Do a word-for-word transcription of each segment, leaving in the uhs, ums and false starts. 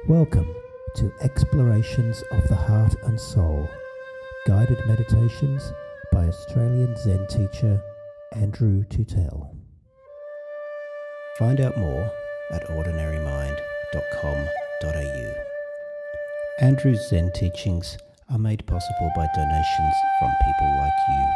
Welcome to Explorations of the Heart and Soul, guided meditations by Australian Zen teacher Andrew Tutel. Find out more at ordinary mind dot com dot a u. Andrew's Zen teachings are made possible by donations from people like you.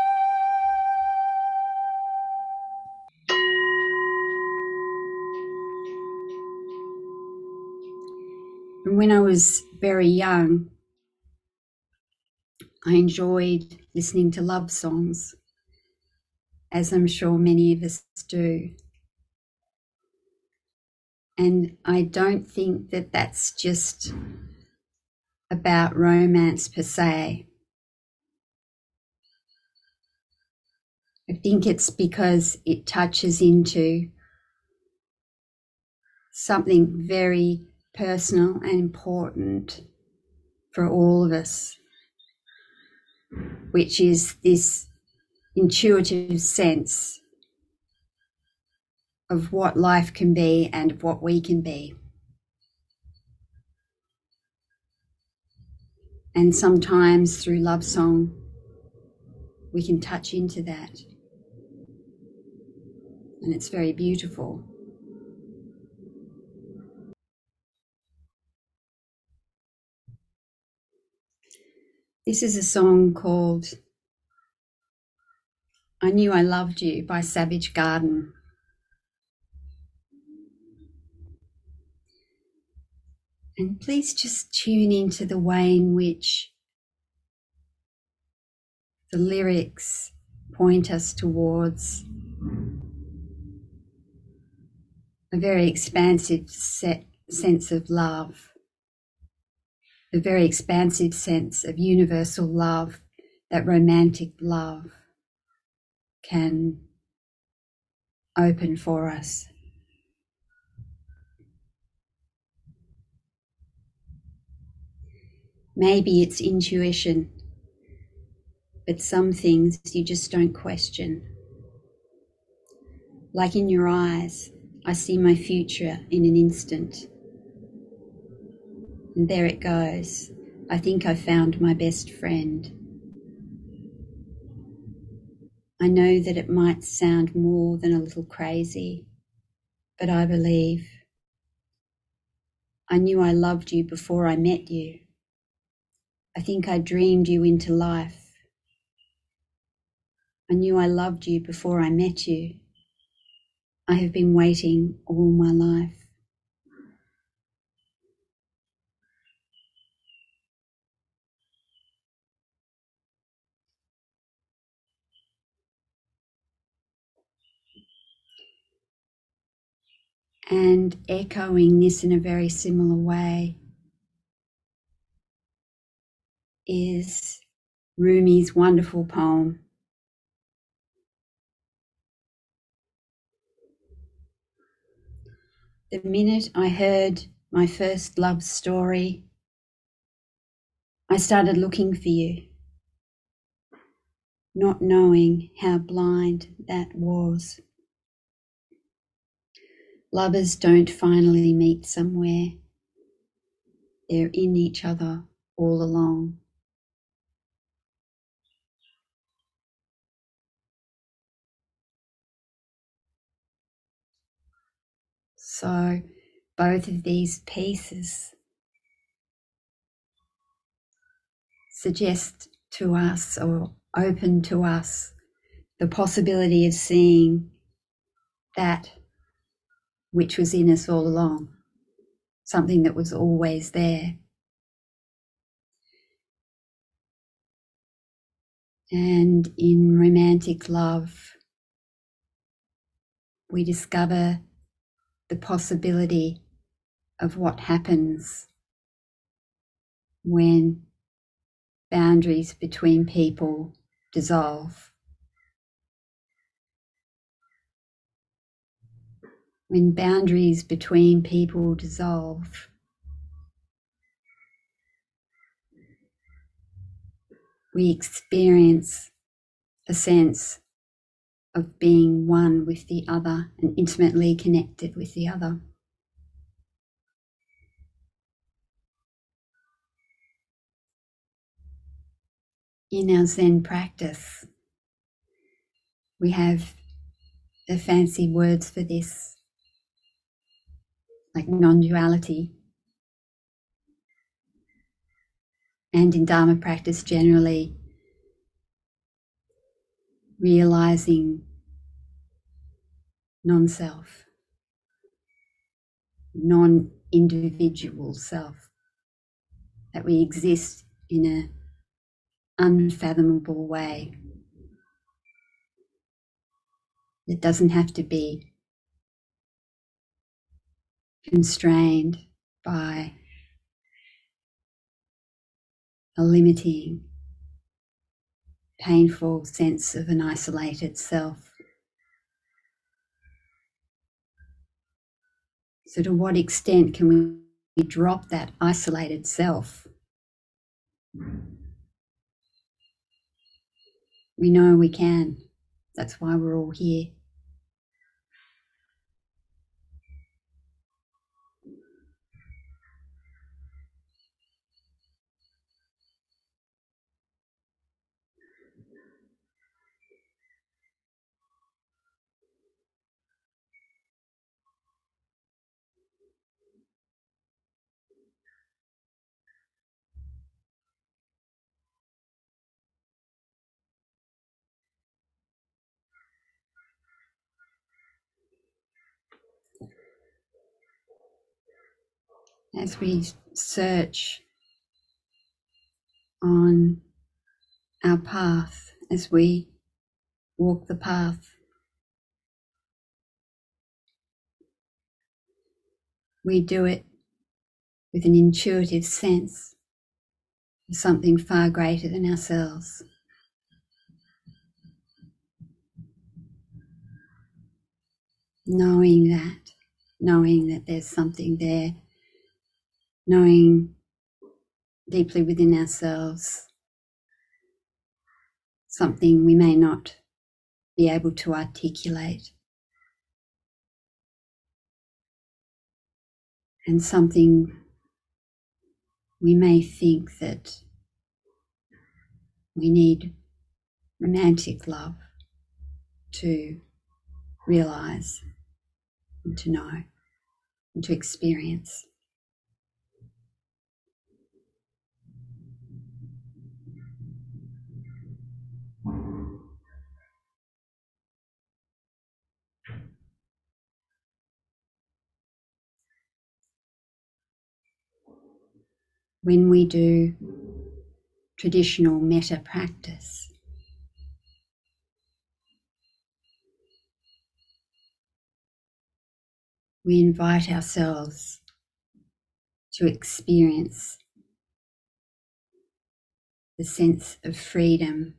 When I was very young, I enjoyed listening to love songs, as I'm sure many of us do. And I don't think that that's just about romance per se. I think it's because it touches into something very personal and important for all of us, which is this intuitive sense of what life can be and of what we can be. And sometimes through love song, we can touch into that. And it's very beautiful. This is a song called I Knew I Loved You by Savage Garden. And please just tune into the way in which the lyrics point us towards a very expansive set, sense of love, a very expansive sense of universal love, that romantic love can open for us. Maybe it's intuition, but some things you just don't question. Like in your eyes, I see my future in an instant. And there it goes. I think I found my best friend. I know that it might sound more than a little crazy, but I believe. I knew I loved you before I met you. I think I dreamed you into life. I knew I loved you before I met you. I have been waiting all my life. And echoing this in a very similar way is Rumi's wonderful poem, The minute I heard my first love story, I started looking for you, not knowing how blind that was. Lovers don't finally meet somewhere. They're in each other all along. So both of these pieces suggest to us or open to us the possibility of seeing that which was in us all along, something that was always there. And in romantic love, we discover the possibility of what happens when boundaries between people dissolve. When boundaries between people dissolve, we experience a sense of being one with the other and intimately connected with the other. In our Zen practice, we have the fancy words for this, like non-duality. And in Dharma practice generally, realizing non-self, non-individual self, that we exist in an unfathomable way. It doesn't have to be constrained by a limiting, painful sense of an isolated self. So to what extent can we drop that isolated self? We know we can. That's why we're all here. As we search on our path, as we walk the path, we do it with an intuitive sense of something far greater than ourselves. Knowing that, knowing that there's something there, knowing deeply within ourselves something we may not be able to articulate, and something we may think that we need romantic love to realize and to know and to experience. When we do traditional metta practice, we invite ourselves to experience the sense of freedom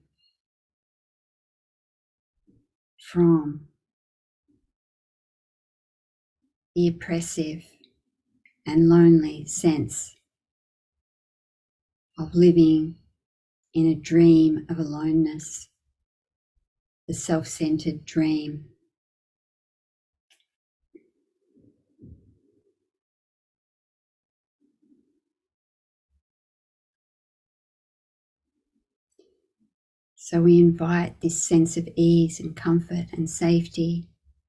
from the oppressive and lonely sense of living in a dream of aloneness, the self-centered dream. So we invite this sense of ease and comfort and safety,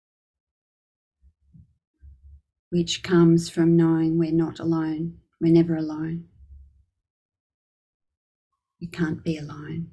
which comes from knowing we're not alone. We're never alone. We can't be alone.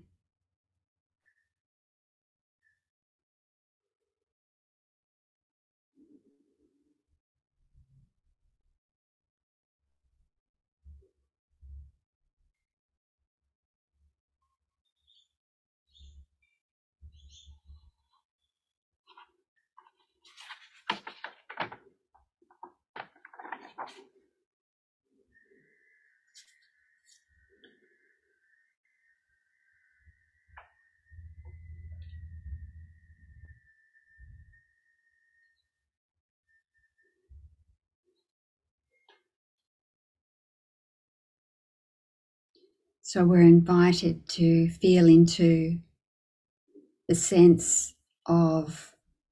So we're invited to feel into the sense of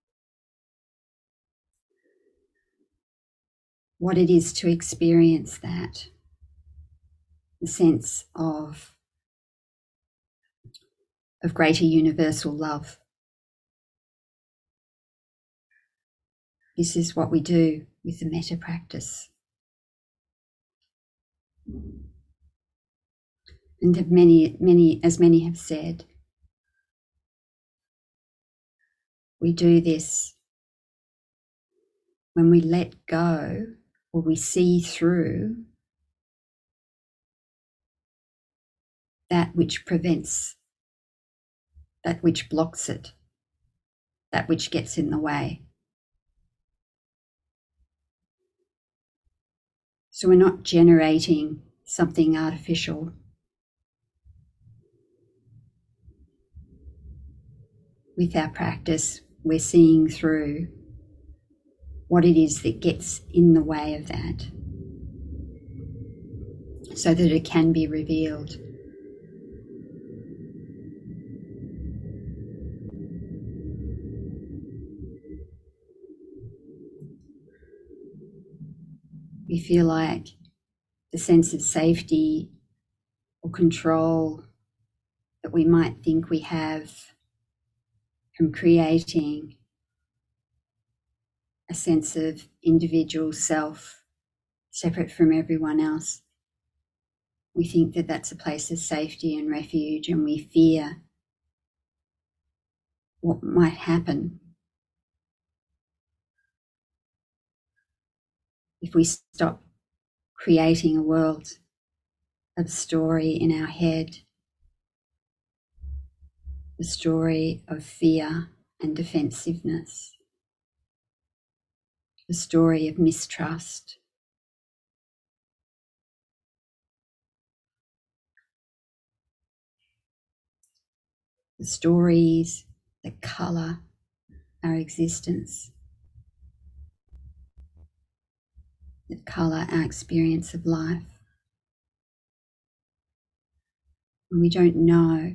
what it is to experience that, the sense of of greater universal love. This is what we do with the metta practice. And have many, many, as many have said, we do this when we let go or we see through that which prevents, that which blocks it, that which gets in the way. So we're not generating something artificial. With our practice, we're seeing through what it is that gets in the way of that, so that it can be revealed. We feel like the sense of safety or control that we might think we have from creating a sense of individual self separate from everyone else. We think that that's a place of safety and refuge, and we fear what might happen if we stop creating a world of story in our head, the story of fear and defensiveness, the story of mistrust. The stories that colour our existence, that colour our experience of life. And we don't know,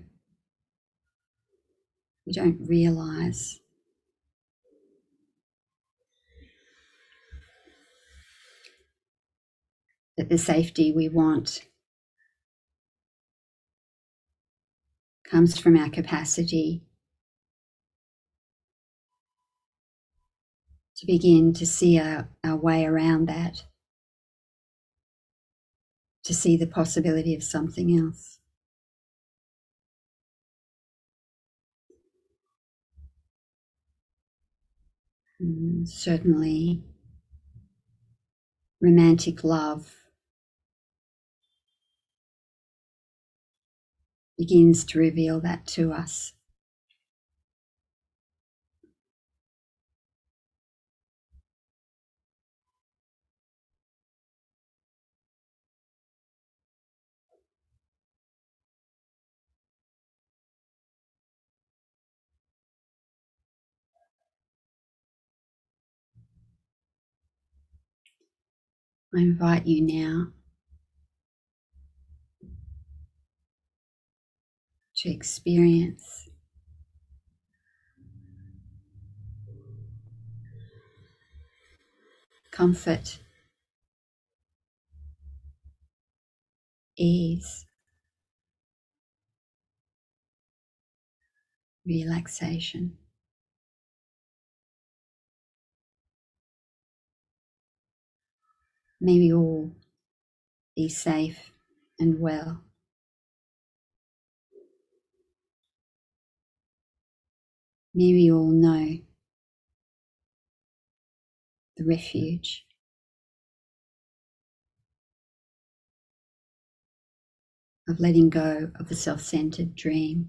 we don't realise that the safety we want comes from our capacity to begin to see our, our way around that, to see the possibility of something else. And certainly, romantic love begins to reveal that to us. I invite you now to experience comfort, ease, relaxation. May we all be safe and well. May we all know the refuge of letting go of a self-centered dream,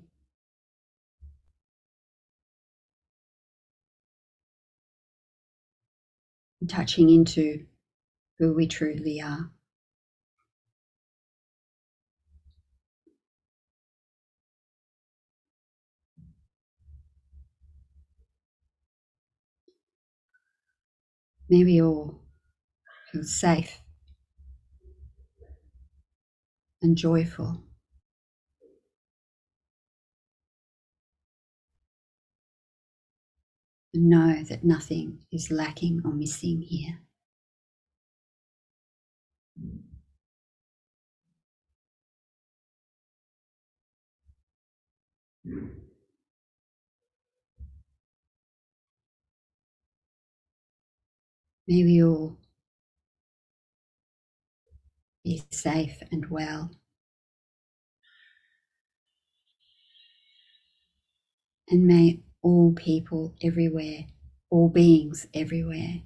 and touching into who we truly are. May we all feel safe and joyful, and know that nothing is lacking or missing here. May we all be safe and well. And may all people everywhere, all beings everywhere,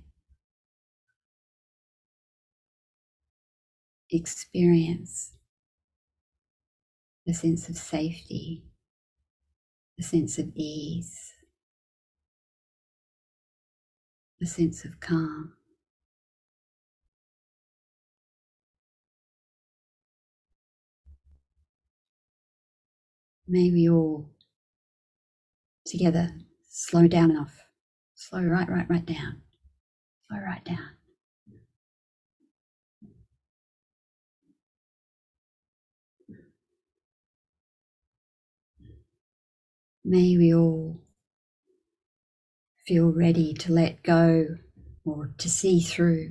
experience the sense of safety, the sense of ease, the sense of calm. May we all together slow down enough, slow right, right, right down, slow right down. May we all feel ready to let go or to see through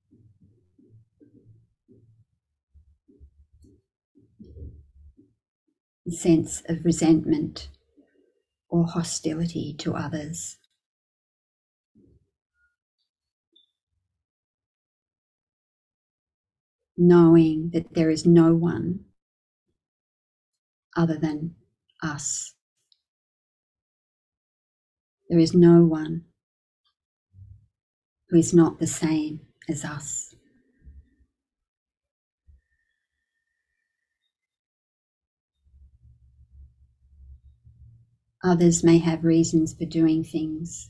the sense of resentment or hostility to others. Knowing that there is no one other than us. There is no one who is not the same as us. Others may have reasons for doing things.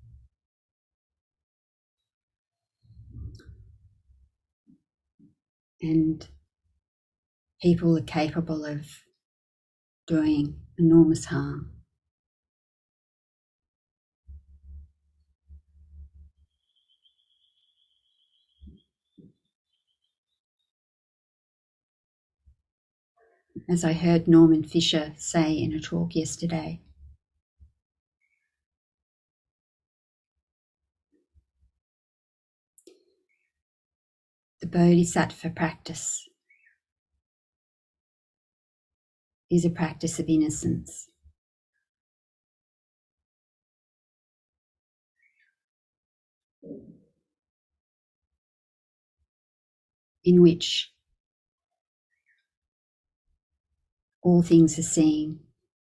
And people are capable of doing enormous harm. As I heard Norman Fisher say in a talk yesterday, the Bodhisattva practice is a practice of innocence. In which all things are seen,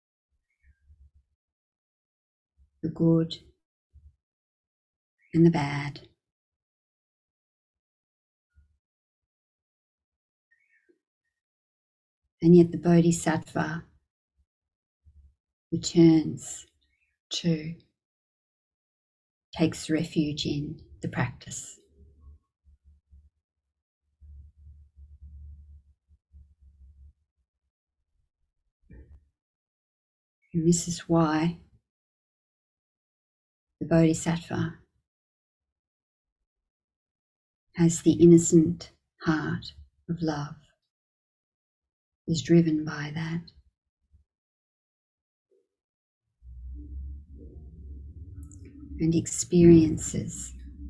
the good and the bad. And yet the Bodhisattva returns to, takes refuge in the practice. And this is why the Bodhisattva has the innocent heart of love, is driven by that. And experiences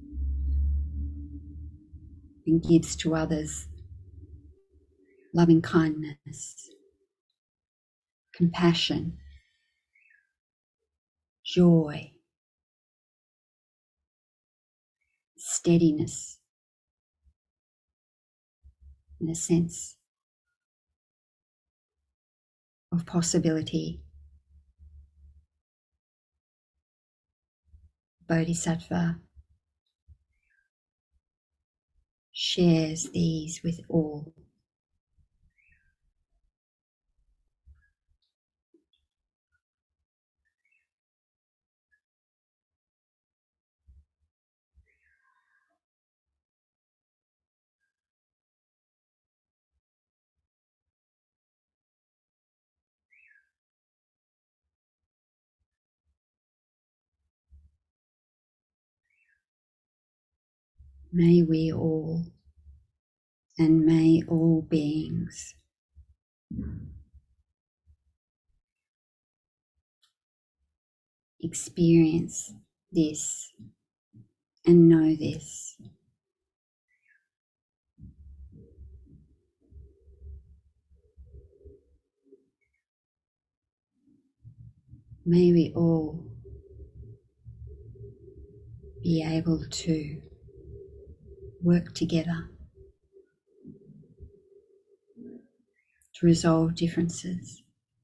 and gives to others loving kindness, compassion, joy, steadiness, and a sense of possibility. Bodhisattva shares these with all. May we all, and may all beings experience this and know this. May we all be able to work together to resolve differences,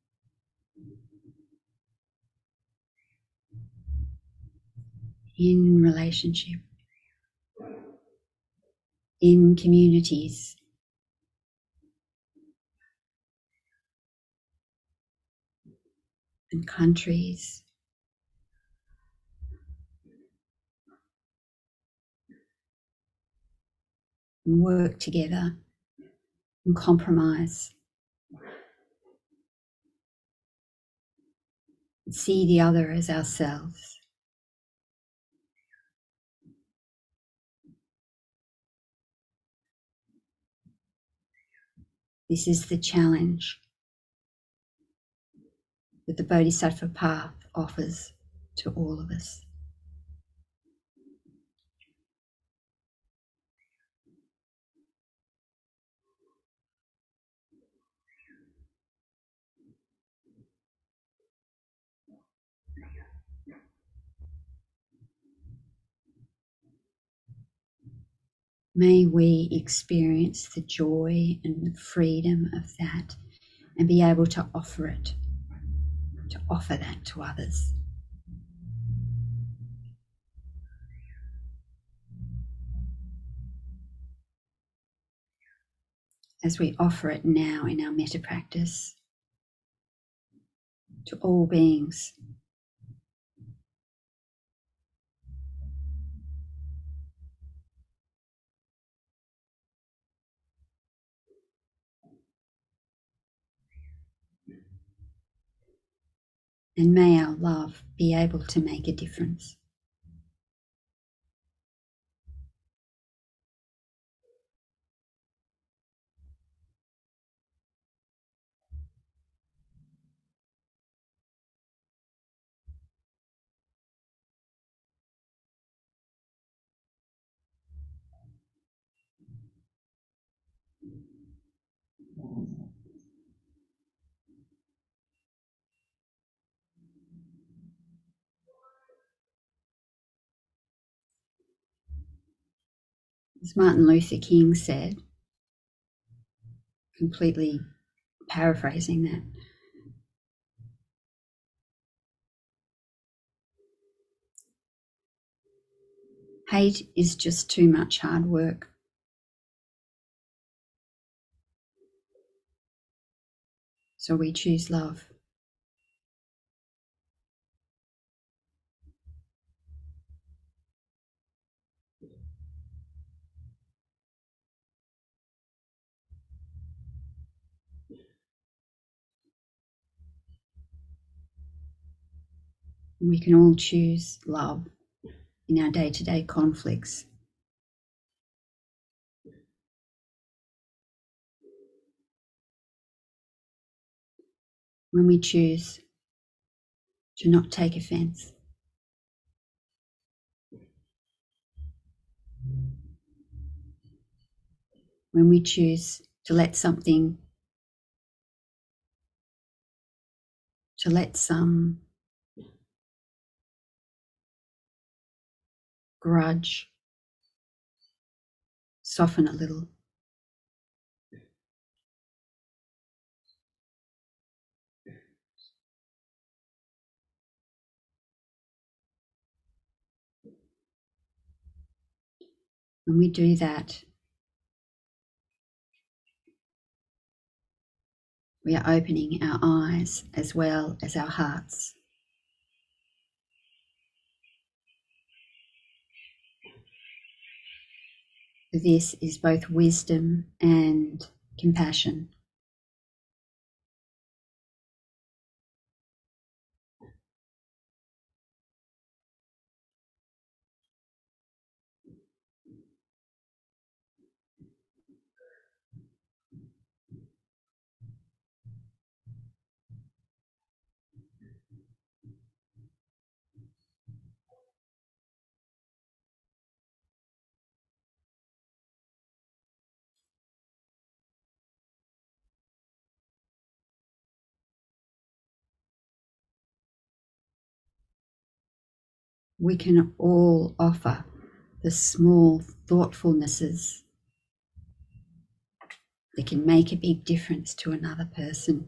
in relationship, in communities, and countries, and work together and compromise. And see the other as ourselves. This is the challenge that the Bodhisattva path offers to all of us. May we experience the joy and the freedom of that and be able to offer it, to offer that to others. As we offer it now in our metta practice to all beings. And may our love be able to make a difference. As Martin Luther King said, completely paraphrasing that, hate is just too much hard work. So we choose love. And we can all choose love in our day-to-day conflicts. When we choose to not take offense. When we choose to let something, to let some grudge soften a little. When we do that, we are opening our eyes as well as our hearts. This is both wisdom and compassion. we can all offer the small thoughtfulnesses that can make a big difference to another person.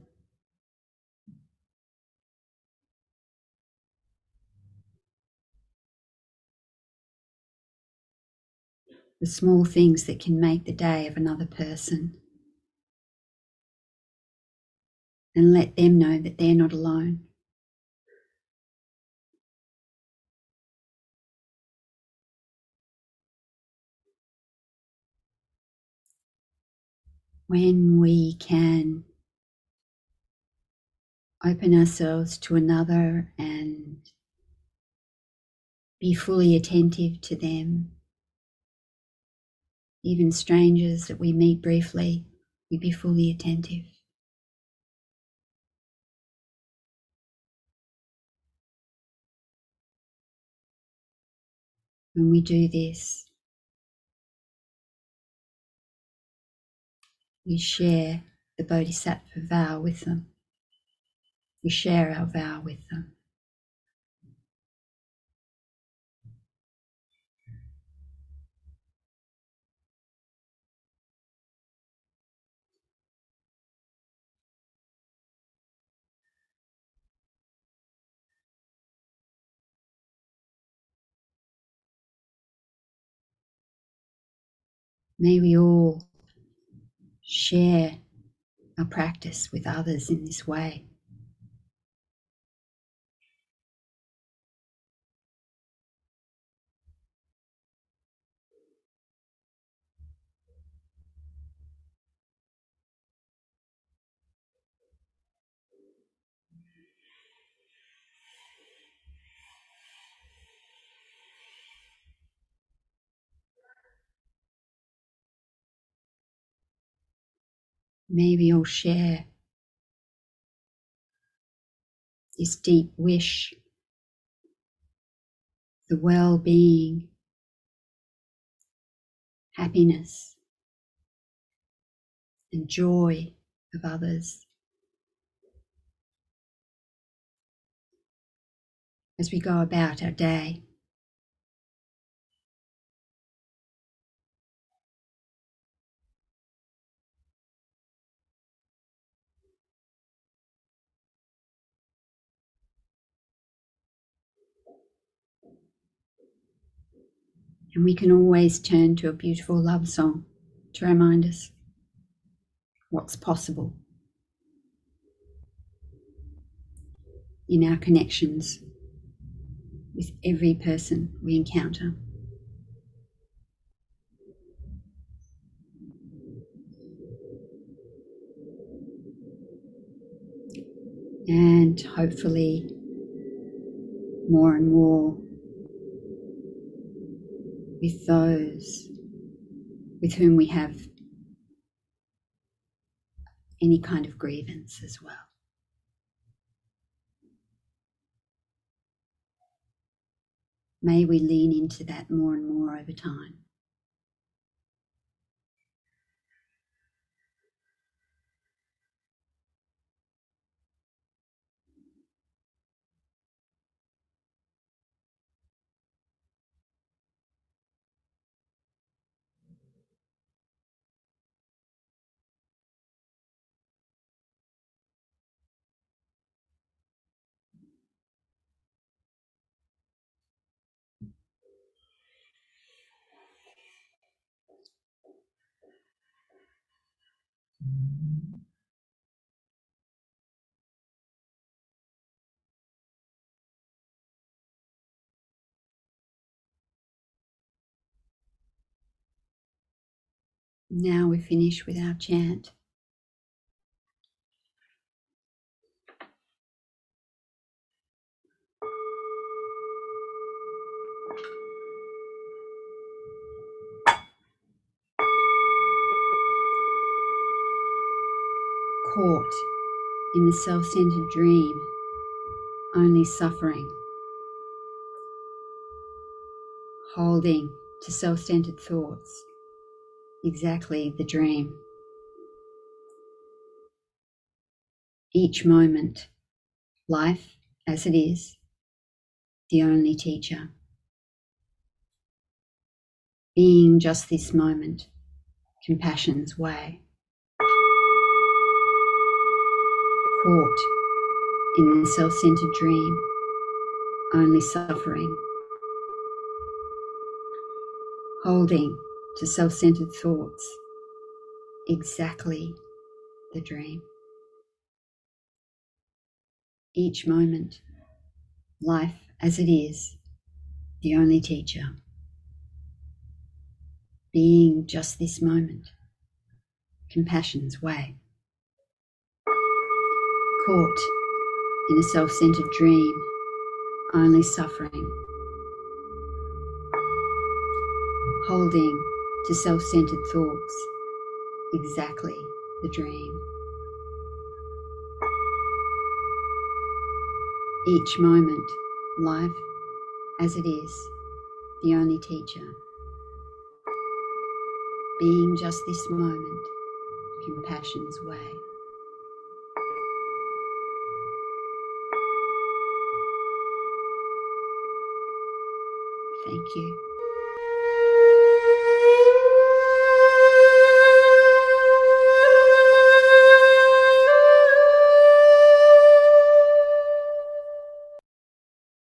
The small things that can make the day of another person, and let them know that they're not alone. When we can open ourselves to another and be fully attentive to them, even strangers that we meet briefly, we be fully attentive. When we do this, we share the Bodhisattva vow with them. We share our vow with them. May we all share our practice with others in this way. May we all share this deep wish, the well-being, happiness, and joy of others as we go about our day. And we can always turn to a beautiful love song to remind us what's possible in our connections with every person we encounter. And hopefully more and more with those with whom we have any kind of grievance as well. May we lean into that more and more over time. Now we finish with our chant. Caught in the self-centered dream, only suffering, holding to self-centered thoughts, exactly the dream. Each moment, life as it is, the only teacher. being just this moment, compassion's way. Caught in the self-centered dream, only suffering. Holding to self-centered thoughts, exactly the dream. Each moment, life as it is, the only teacher. Being just this moment, compassion's way. Caught in a self-centered dream, only suffering. Holding to self-centered thoughts, exactly the dream. Each moment, life as it is, the only teacher. Being just this moment, compassion's way. Thank you.